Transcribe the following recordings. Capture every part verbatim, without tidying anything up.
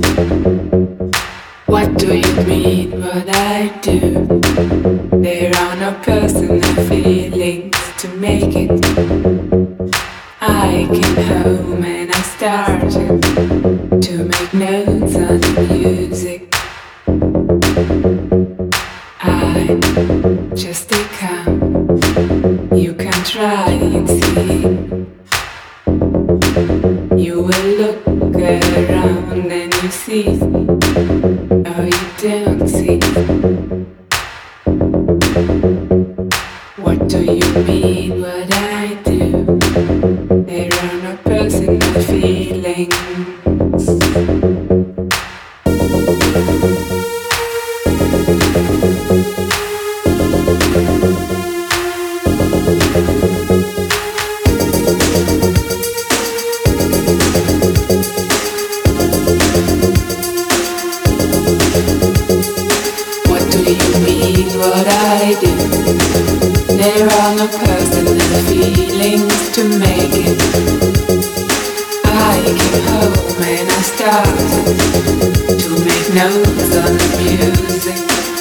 What do you mean what I do? There are no personal feelings to make it. I came home and I started to make notes on the music. I just stay calm. You can try and see. You will look around and you see. Oh, you don't see. What do you mean what I do? There are no personal feelings. What do you mean what I do? There are no personal feelings to make it. I came home and I started to make notes on the music.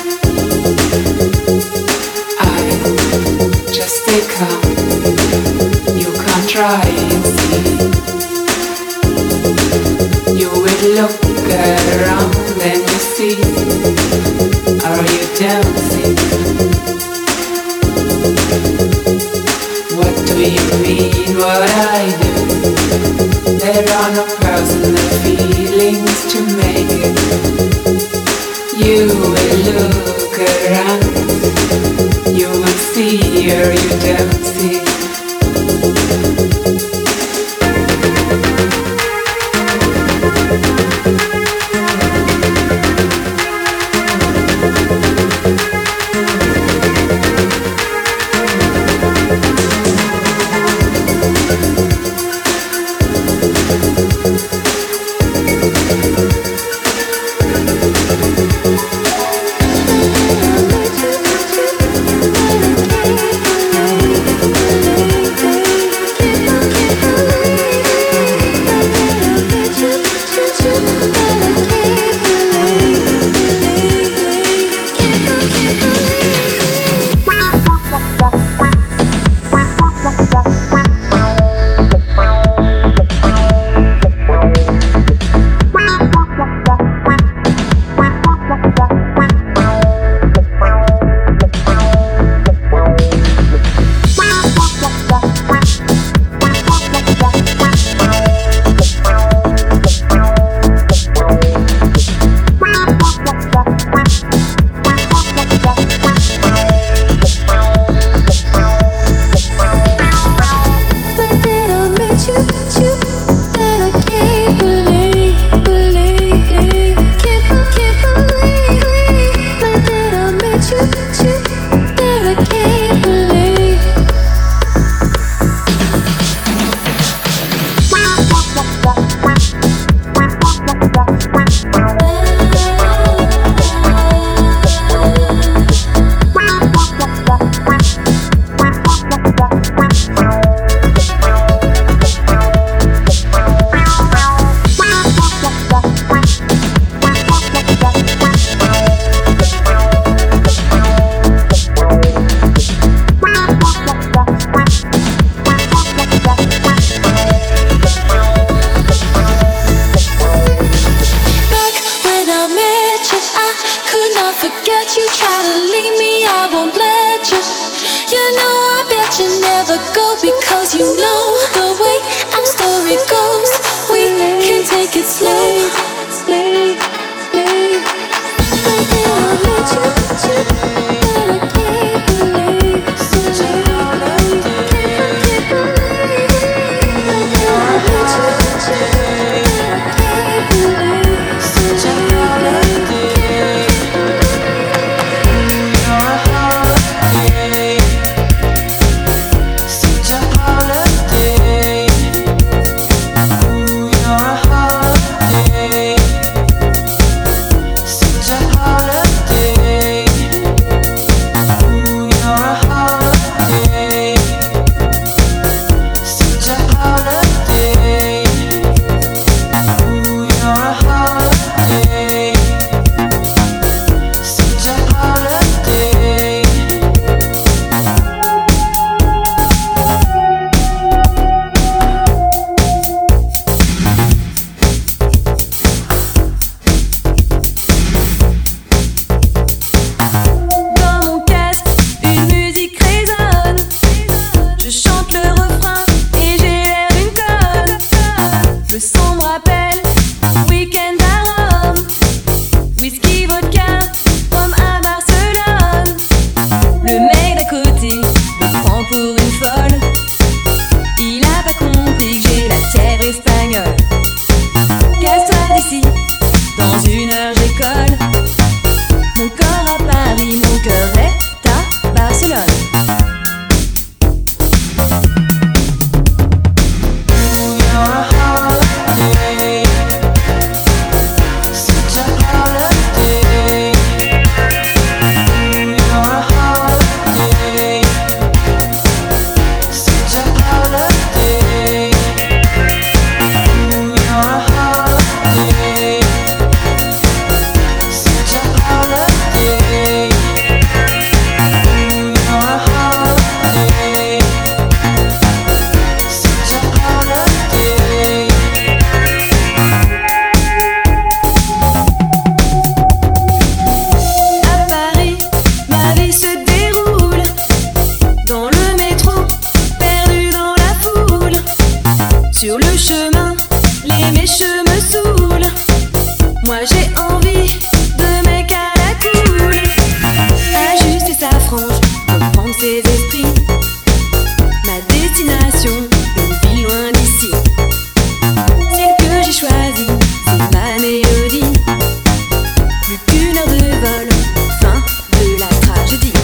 I just stay calm. You can't try and see. You will look around and you see, or you don't see. What do you mean what I do? There are no personal feelings to make it. You will look around, you will see or you don't see. You're a holiday. Dans une heure j'école. Mon corps à Paris, mon cœur est à Barcelone. Sur le chemin, les mécheux me saoulent. Moi j'ai envie de mec à la cool. Ajuster sa frange, reprendre ses esprits. Ma destination, une vie loin d'ici. Celle que j'ai choisie, c'est ma mélodie. Plus qu'une heure de vol, fin de la tragédie.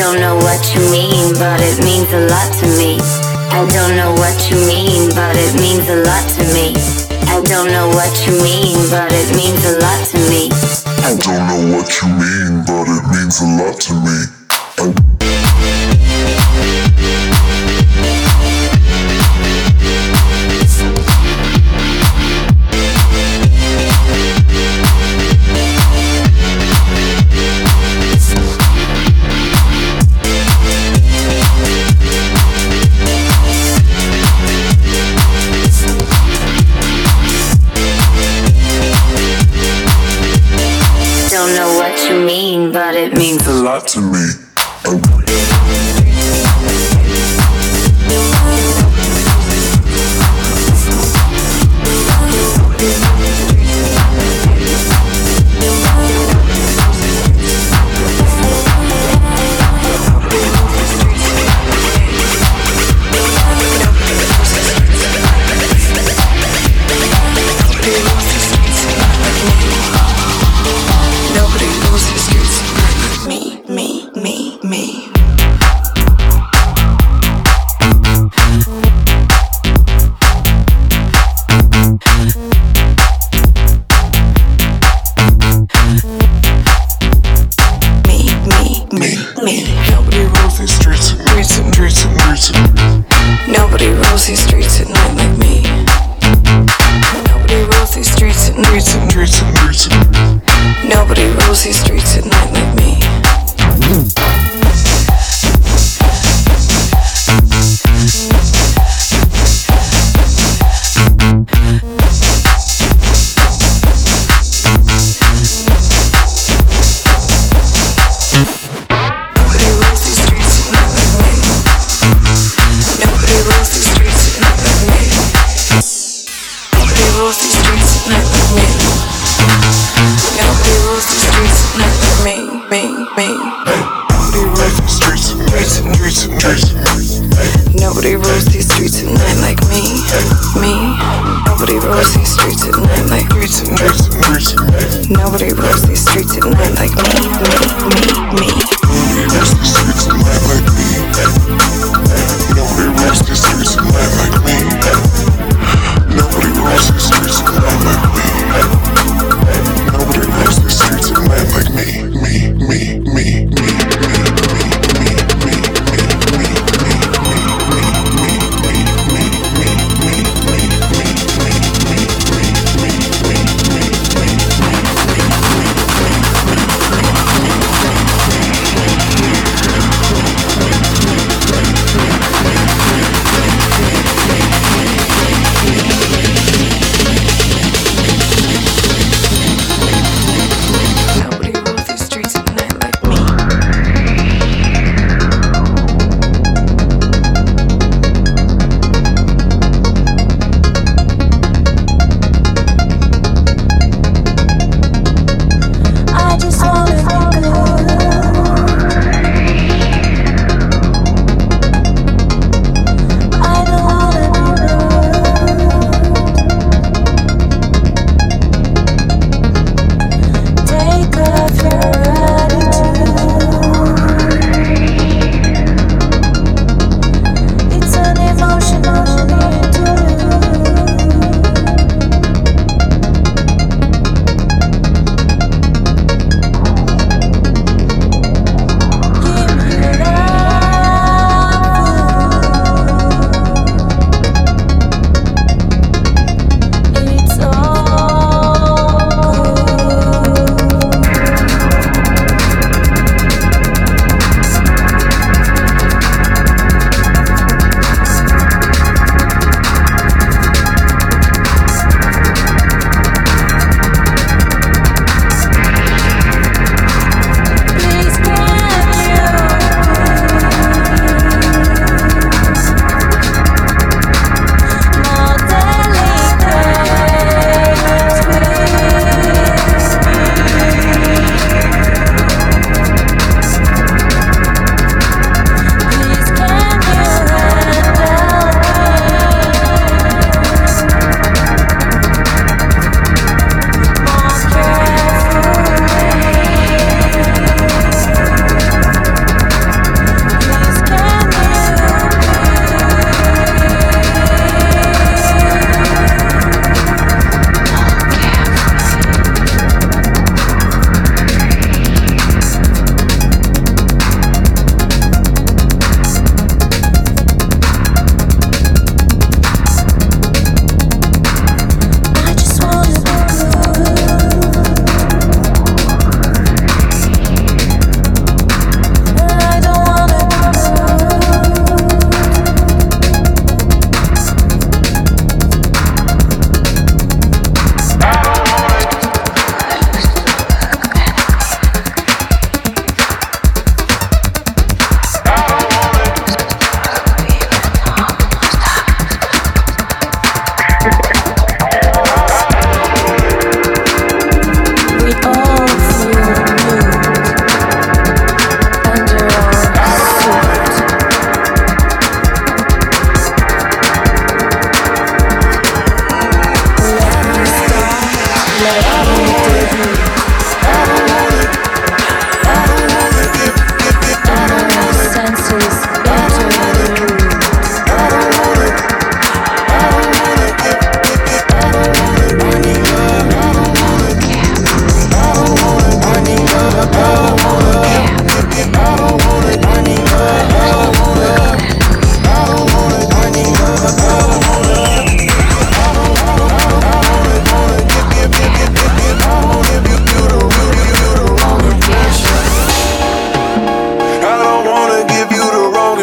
don't know what you mean, but it means a lot to me. I don't know what you mean, but it means a lot to me. I don't know what you mean, but it means a lot to me. I don't know what you mean, but it means a lot to me. I don't know what you mean, but it means a lot to me. I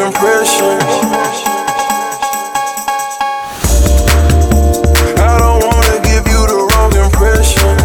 impression. I don't wanna give you the wrong impression.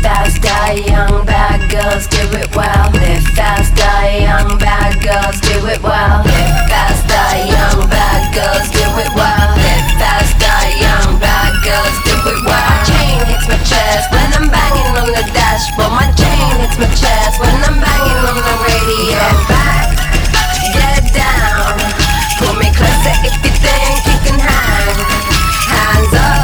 faster, young bad girls do it well. Live faster, young bad girls do it well. Live faster, young bad girls do it well. Live faster, young bad girls do it well. My chain hits my chest when I'm banging on the dashboard. My chain hits my chest when I'm banging on the radio. Get back, get down, pull me closer if you think you can hang. Hands up,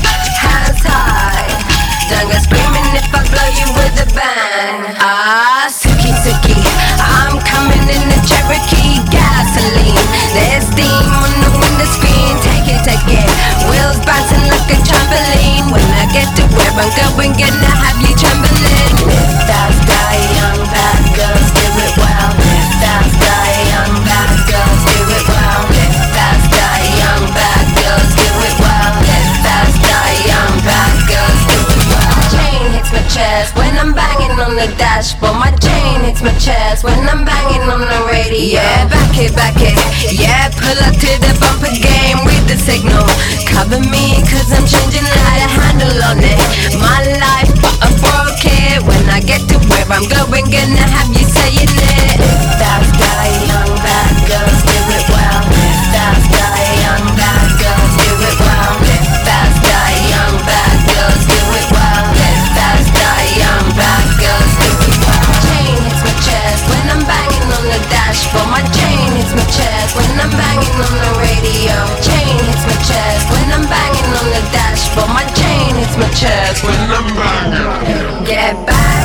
hands high, don't go screaming if I blow you with a bang. Ah, Suki Suki, I'm coming in the Cherokee gasoline. There's steam on the window screen, take it, take it. Wheels bouncing like a trampoline. When I get to where I'm going, gonna have you trembling. Live faster, young bad girls do it well. Live faster, young bad girls do it well. Live faster, young bad girls do it well. Live faster, young bad girls do it well. My chain hits my chest when I'm banging on the dashboard. My chain hits my chest when I'm banging on the radio. Yeah, back it, back it. Yeah, pull up to the bumper game with the signal. Cover me cause I'm changing light, a handle on it. My life, but I broke it. When I get to where I'm going, gonna have you saying it. Live faster, young bad girls do it well. Live faster, young bad girls do it well. Live faster, young bad girls do it well. Live faster, young bad girls do it well. My chain hits my chest when I'm banging on the dashboard. My chain hits my chest when I'm banging on the radio. Chain hits my chest when I'm banging on the dashboard. My chain hits my chest when I'm banging. Get back,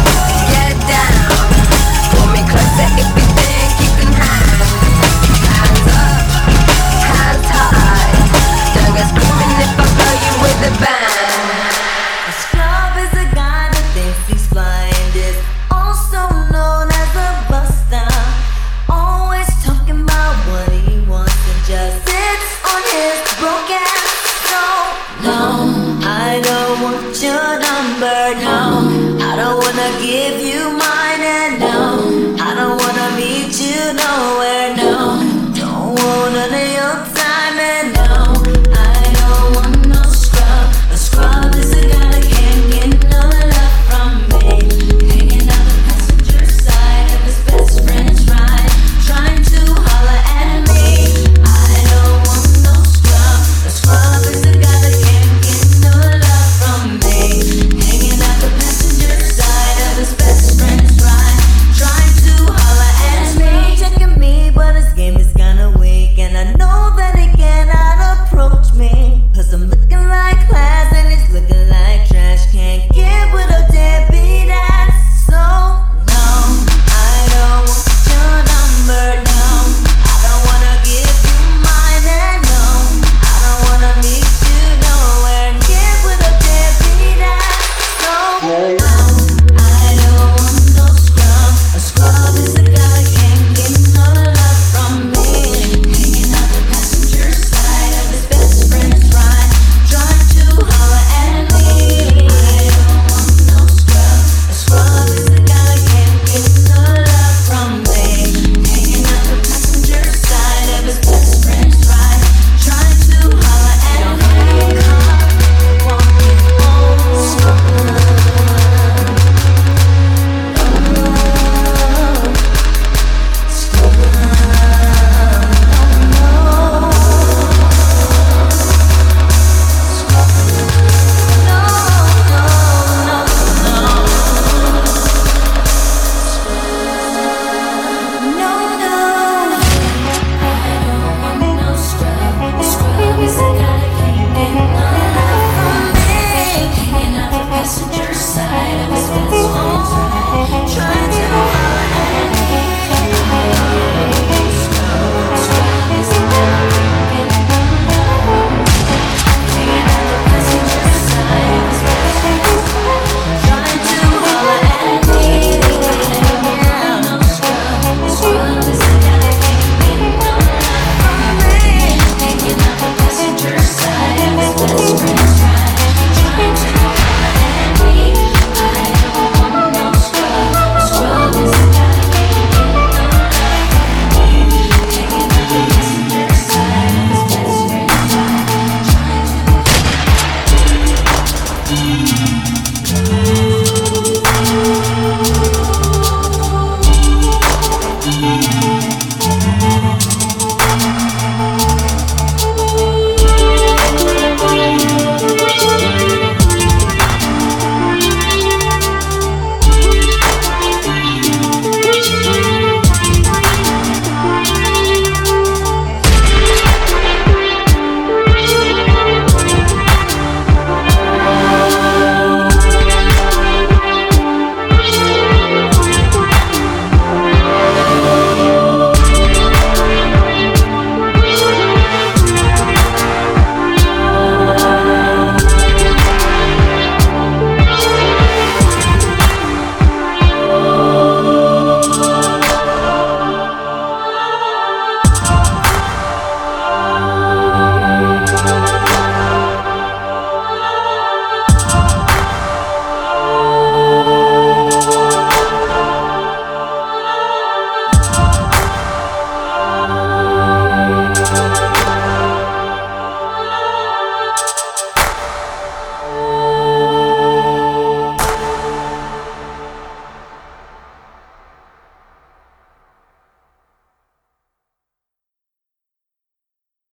get down, pull me closer if you think you can hang. Hands up, hands high, don't go screaming if I blow you with a bang. A scrub is a guy that thinks he's flying, is also known as a buster. Always talking about what he wants and just sits on his broke ass. So, no, I don't want your number, no, I don't wanna give you my